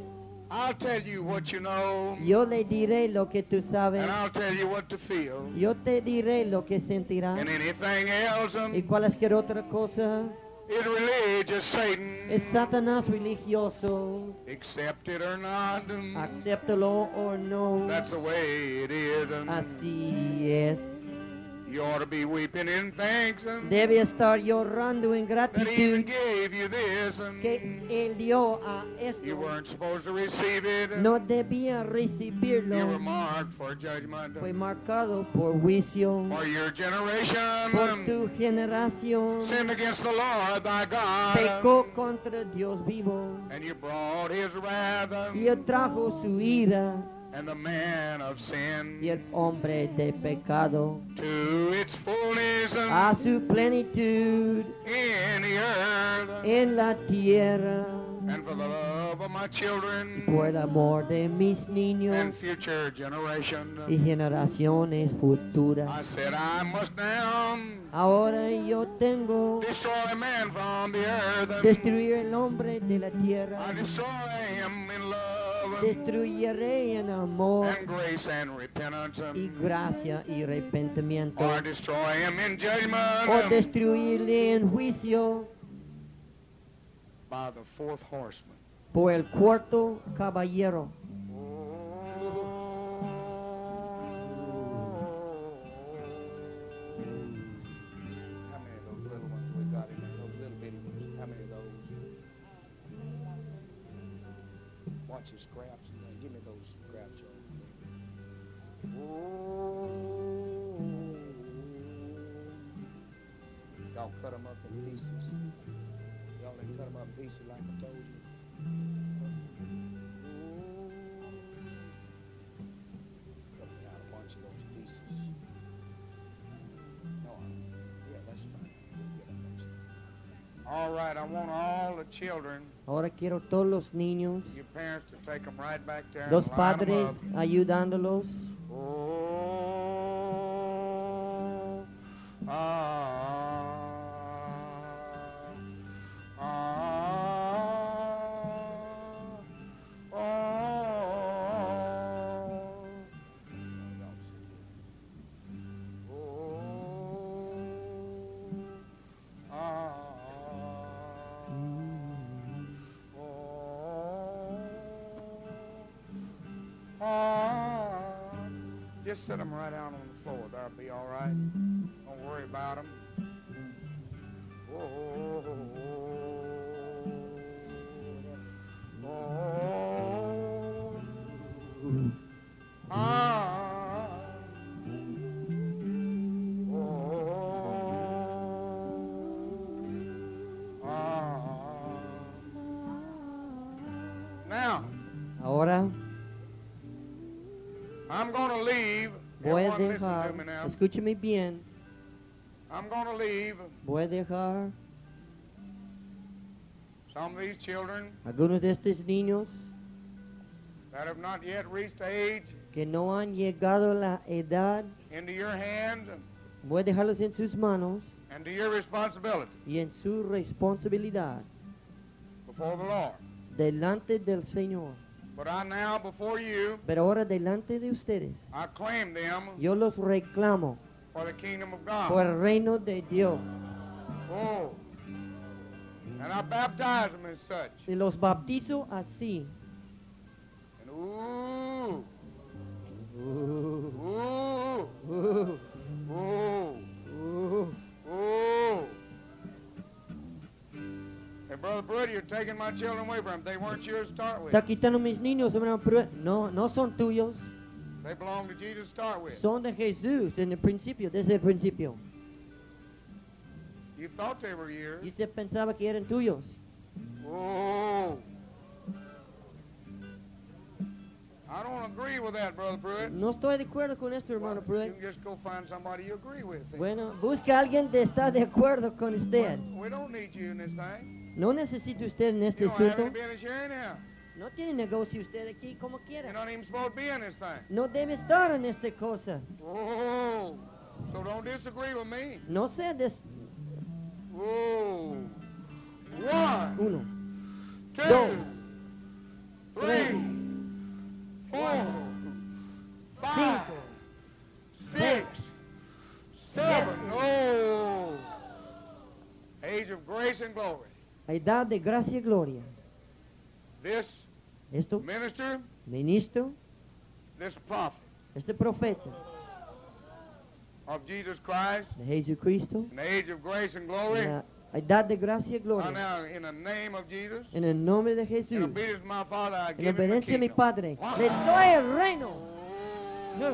I'll tell you what you know, Yo le diré lo que tú sabes. and I'll tell you what to feel. Yo te diré lo que sentirás. And anything else um, Y cualquier otra cosa is religious Satan. es Satanás religioso. Accept it or not. um, Acéptalo o no. That's the way it is. um, Así es. You ought to be weeping in thanks um, Debe estar llorando en that he even gratitud gave you this. um, que Él dio a You esto. weren't supposed to receive it. um, No debía You were recibirlo. marked for judgment. um, Fue marcado por juicio. For your generation Por um, tu generación sinned against the Lord thy God. pecó um, contra Dios vivo. And you brought his wrath um, Y Él trajo su ira and the man of sin y el hombre de pecado to its fullness um, a su plenitud in the earth. en la tierra. And for the love of my children Por el amor de mis and niños future generation, y generaciones futuras. I said I must now Ahora yo tengo destroy man from the earth. destruir el hombre de la I tierra. destroy him in love Destruyeré en amor and grace and repentance, y gracia y arrepentimiento. or destroy him in judgment O destruirle en juicio by the fourth horseman. por el cuarto caballero. How many of those little ones we got in there? Those little bitty ones. How many of those? Bunch of scraps. Uh, give me those scraps, Joe. Y'all cut them up in pieces. Y'all didn't cut them up in pieces like I told you. Cut me out a bunch of those pieces. No, I- yeah, that's fine. We'll get them next time. All right, I want all the children, Ahora quiero todos los niños, your parents, to take them right back there and los line 'em padres up. ayudándolos. Oh, ah, ah, oh, oh, ah, oh, ah. Just set them right out on the floor. That'll be all right. Don't worry about them. Oh, oh, oh, ah, oh, ah. Now, Ahora I'm going to leave. voy a Everyone listen dejar, to me now. escúcheme bien, I'm going to leave voy a dejar some of these children algunos de estos niños that have not yet reached age que no han llegado a la edad, into your hands voy a dejarlos en sus manos and to your responsibility y en su responsabilidad before the Lord. delante del Señor. But I now, before you, Pero ahora delante de ustedes, I claim them yo los reclamo for the kingdom of God. por el reino de Dios Oh. And I baptize them as such. y los bautizo así. And ooh, Uh, ooh, uh, ooh, uh. ooh. Hey, Brother Pruitt, you're taking my children away from them. They weren't yours to start with. Está quitando mis niños, hermano Pruitt. No, no son tuyos, They belong to Jesus to start with. son de Jesús en el principio, desde el principio. You thought they were yours. Y usted pensaba que eran tuyos. Oh. I don't agree with that, Brother Pruitt. No estoy de acuerdo con esto, hermano You Pruitt. can just go find somebody you agree with. then. Bueno, busca a alguien que está de acuerdo con usted. We don't need you in this thing. No necesita usted en este You don't have asunto. any business here anyhow. No tiene negocio usted aquí como You're quiera. not even supposed to be in this thing. No debe estar en esta cosa. Oh. So don't disagree with me. No sé de Oh. One, uno, two, dos, three, four, five, cinco, six, seven. Oh, age of grace and glory. La edad de gracia y gloria. This Esto, minister, ministro, this prophet este profeta of Jesus Christ, de Jesucristo, in the age of grace and glory, la edad de gracia y I gloria. now, in the name of Jesus, En el nombre de in Jesús, obedience to my Father, I en give him the obediencia a mi kingdom. Padre, Wow. le doy el reino. No.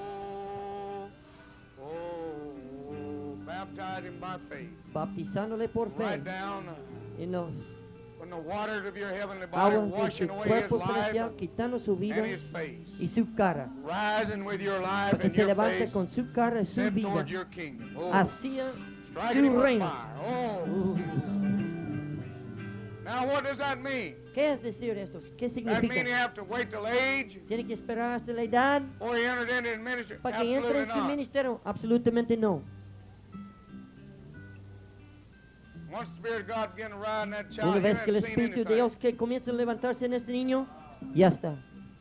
Oh, oh, baptize him by faith. Baptizándole por fe Right down uh, en los from the waters of your heavenly body, aguas de su washing away his cuerpo life celestial, quitando su vida and his face. y su cara, Rising with your life para que and se your levante face, con su cara y su set vida towards your kingdom. Oh, hacia striking him su with reino. fire. Oh. Uh, Now what does that mean? ¿Qué es decir esto? ¿Qué That mean he significa? have to wait till age ¿Tiene que esperar hasta la edad before he entered into his ministry? para que entre Absolutely en su not. ministerio? Absolutamente no. Once the Spirit of God began to ride in that child, Una you vez que el haven't seen Espíritu de anything. Dios que comienza a levantarse en este niño, ya está.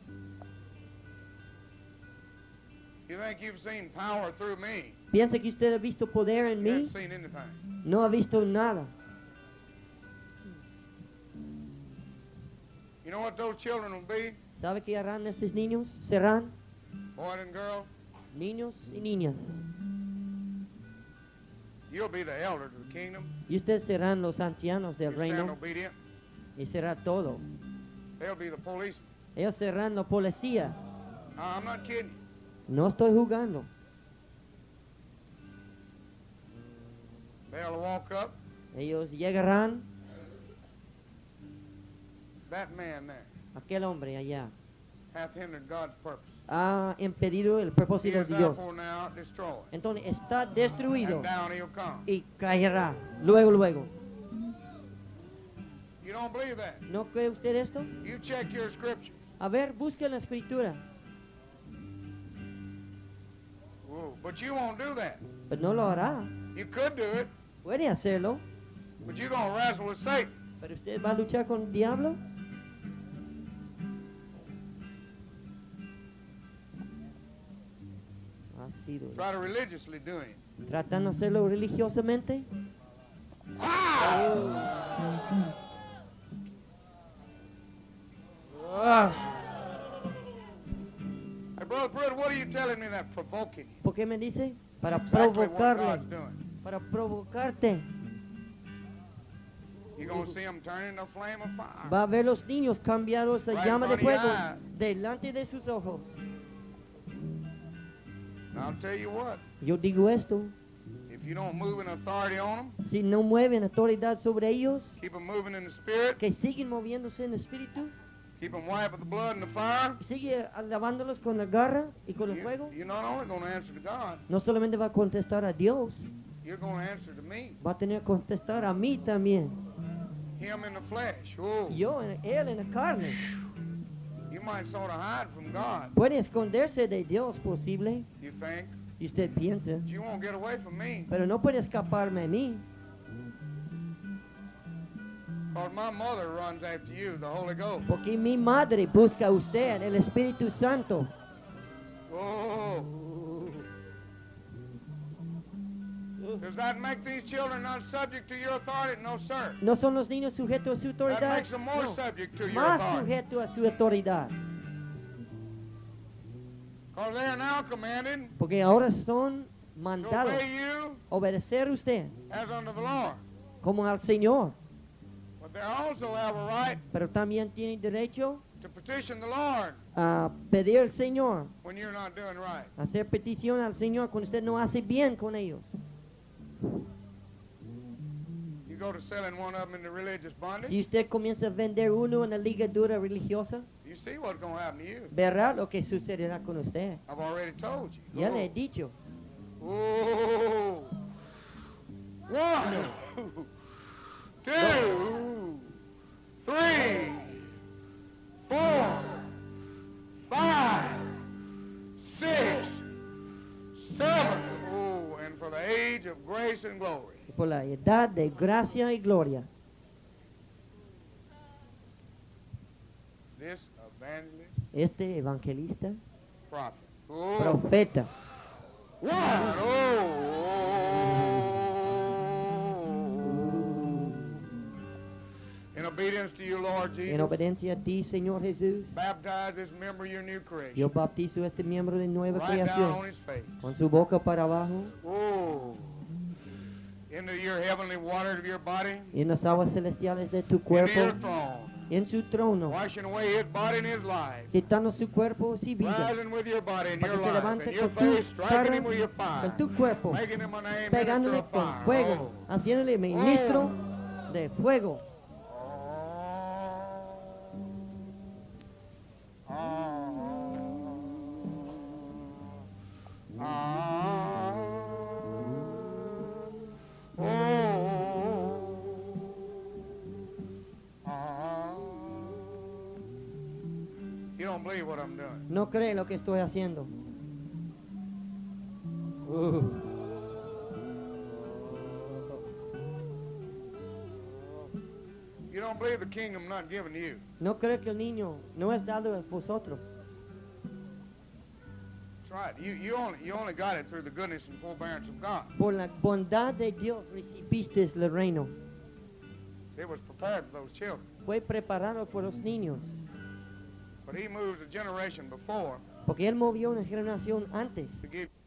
You think you've seen power through me? Piensa que usted ha visto poder en You mí, haven't seen anything. no ha visto nada. You know what those children will be? ¿Sabe qué harán estos niños? Serán Boys and girls, niños y niñas. you'll be the elders of the kingdom. Y ustedes serán los ancianos del You stand reino obedient. y será todo. They'll be the policemen. Ellos serán la policía. No, I'm not kidding. No estoy jugando. They'll walk up. Ellos llegarán, That man there aquel hombre allá hath hindered God's purpose. ha impedido el He propósito is de Dios. therefore now destroyed. Entonces está destruido And down he'll come. y caerá. Luego, luego. You don't believe that? ¿No cree usted esto? You check your scriptures. A ver, busque la escritura. Whoa, but you won't do that. Pero no lo hará. You could do it, Puede hacerlo. but you're going to wrestle with Satan. Pero usted va a luchar con el diablo. Ha sido. Try to religiously do it. Tratando de hacerlo religiosamente. Hey, Brother Pruitt, what are you telling me that provoking you? ¿Por qué me dice? Para Exactly what provocarle. God's doing. Para provocarte. You're going to see them turn into a flame of fire. Va a ver los niños cambiados a Right llama de in front of fuego your eyes. delante de sus ojos. And I'll tell you what, Yo digo esto. if you don't move in authority on them, Si no mueven autoridad sobre ellos, keep them moving in the spirit, que siguen moviéndose en el espíritu, keep them wiping the blood and the fire, sigue lavándolos con la garra y con el you, fuego, you're not only going to answer to God, no solamente va a contestar a Dios, you're going to answer to me, va a tener que contestar a mí también. him in the flesh. Oh, Yo, en- él en la carne. you might sort of hide from God, Puede esconderse de Dios posible, you think, y usted piensa, but you won't get away from me. pero no puede escaparme a mí, Because my mother runs after you, the Holy Ghost. porque mi madre busca a usted, el Espíritu Santo. Oh. Does that make these children not subject to your authority? No, sir. ¿No son los niños sujetos a su That autoridad? makes them more No. subject to your Más authority. sujetos a su autoridad, Because they are now commanded porque ahora son to mandados obey you a obedecer a usted as unto the Lord. como al Señor, But they also have a right pero también tienen derecho to petition the Lord a pedir al Señor, when you're not doing right. a hacer petición al Señor cuando usted no hace bien con ellos. You go to selling one of them into religious bondage, Si usted comienza a vender uno en la ligadura religiosa, you see what's going to happen to you. verá lo que sucederá con usted. I've already told you. Ya le he dicho. Oh. One, two, three, four, five, six, seven. Oh, and for the age of grace and glory. Y por la edad de gracia y gloria, This evangelist Este evangelista, prophet. Oh, profeta, what? Oh, in obedience to you, Lord en Jesus, obediencia a ti, Señor Jesús, baptize this member of your new creation. yo bautizo a este miembro de nueva Right down on creación his face. con su boca para abajo Oh, into your heavenly waters of your body, y en las aguas celestiales de tu into cuerpo, your throne, en su trono, washing away his body and his life, quitando su cuerpo y vida, rising with your body and para your que se life, levante and your con tu face, striking cara, him with your fire, con tu cuerpo, making him a name minister pegándole of con fire. fuego, haciéndole ministro de fuego. Oh. Ah, ah, oh, ah. You don't believe what I'm doing. No cree lo que estoy haciendo. Uh. You don't believe the kingdom not given to you. No cree que el niño no es dado a vosotros. That's right. You, you, only, you only got it through the goodness and forbearance of God. Por la bondad de Dios recibiste el reino. It was prepared for those children. Fue preparado por los niños. But he moves a generation before Porque Él movió una generación antes to give